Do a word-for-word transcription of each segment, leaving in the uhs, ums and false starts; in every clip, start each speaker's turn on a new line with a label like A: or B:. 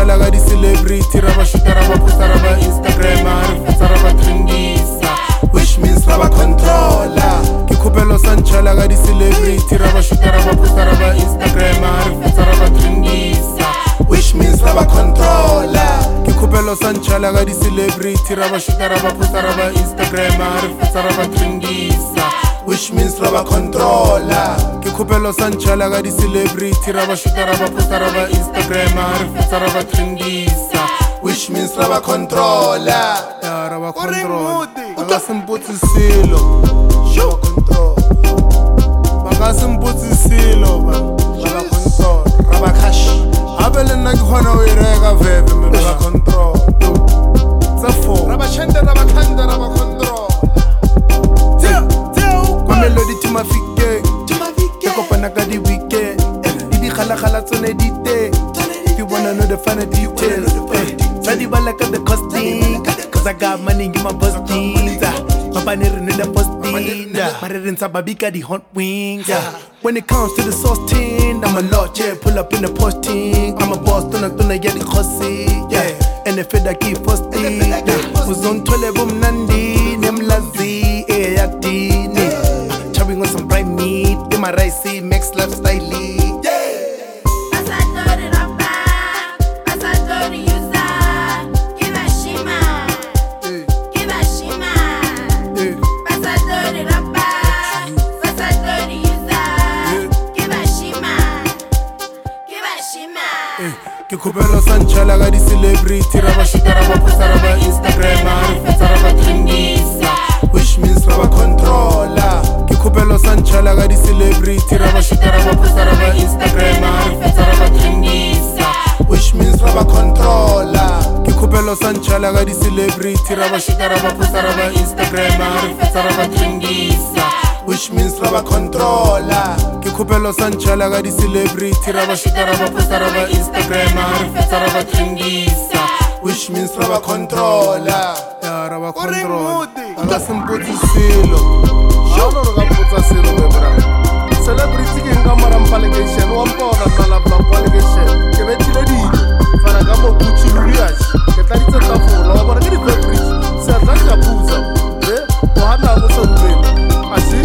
A: nchala ka di-celebrity ra va shuta ra va posta ra va Instagram ra futsa ra va trendisa which means ra va controller ke khupelo sa nchala ka di-celebrity ra va shuta ra va posta ra va Instagram ra futsa ra va trendisa which means ra va controller ke khupelo sa nchala ka di-celebrity ra va shuta ra va posta ra va Instagram ra futsa ra va trendisa which means ra va controller ke khupelo sa nchala ka di-celebrity ra va shuta ra va posta ra va Instagram ra futsa ra va trendisa which means ra va controller ya ra va control ba ka se mpotse selo sho control ba ka se mpotse selo ba ba control ra va cash habe le nna ke khona o e reka veve me ba control tsa four ra ba chende ra ba khanda ra ba control melody to my fike to my fike ko pana ka di weekend di di khala khala tsone di te if you wanna know the finer details sa di bala ka the costing cause I got money in my posting papa ne re ne the posting mare re ntsa babika di hot wings when it comes to the sauce tin I'm a lot yeah pull up in the posting I'm a boss tona tona ya di khosi yeah and if it keep posting uzontole bomnandi nemlazi eh yakini on some bright meat in my rice, mix lifestyle. Yeah.
B: As I thought it up, as I thought it use that, give a shima, give a shima. As I thought it up, as I thought it use that, give a shima, give a shima.
A: Ke khupelo sa nchala ka di-celebrity ra va shuta ra va posta ra va Instagram ra futsa ra va trendisa which means ra va controller ke khupelo sa nchala ka di-celebrity ra va shuta ra va posta ra va Instagram ra futsa ra va trendisa which means ra va controller ke khupelo sa nchala ka di-celebrity ra va shuta ra va posta ra va Instagram ra futsa ra va trendisa which means ra va controller ke khupelo sa nchala ka di-celebrity ra va shuta ra va posta ra va Instagram ra futsa ra va trendisa which means ra va controller ya ra va control anga se mpotse selo jalo re ka mpotsa selo me bra celebrity ke nka mara mpalekation wa mpona sala bla palekation ke betile di fara ka mo Gucci Riach ke tla ditse ka fola wa bona ke di fabric sa tla ka puza eh o hana go so mpela asi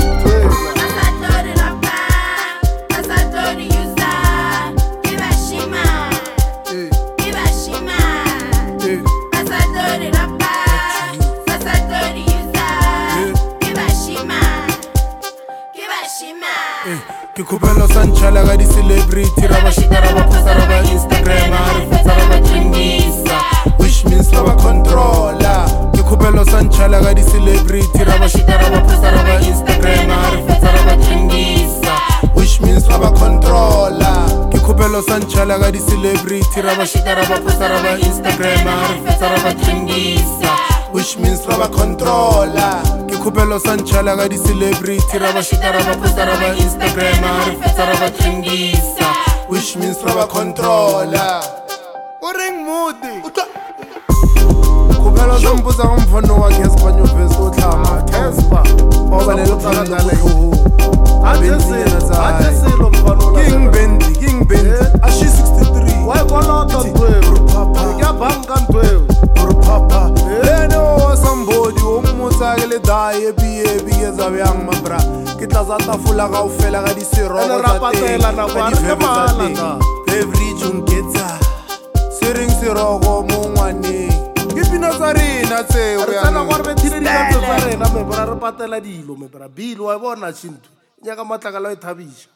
A: ke khupelo sa nchala ka di-celebrity ra va shuta ra va posta ra va Instagram ra futsa ra va trendisa which means ra va controller ke khupelo sa nchala ka di-celebrity ra va shuta ra va posta ra va Instagram ra futsa ra va trendisa which means ra va controller ke khupelo sa nchala ka di-celebrity ra va shuta ra va posta ra va Instagram ra futsa ra va trendisa which means ra va controller ke khupelo sa nchala ka di-celebrity ra va shuta ra va posta ra va Instagram ra futsa ra va trendisa which means ra va controller o reng mode khupelo sa mpotsa go mfono wa Casper Nyovesi o tlhama Casper o ba le le tsala le go King Bendy King Bendy a she sixty-three
C: wa kolota twebo ya banka twebo
A: papa leno somebody o mmotsa ke le dae biye biye za byang mabra ke tla za tafula ga o fela ga di sero
C: ga ra patela na kwa re mala na
A: every jungetsa sering sirogo mo ngwane ke pina tsa rena tseo
C: ya tsana gore re thile di tsa rena me bra re patela dilo me bra bill wa bona chintu nyaka matlakala e thabisha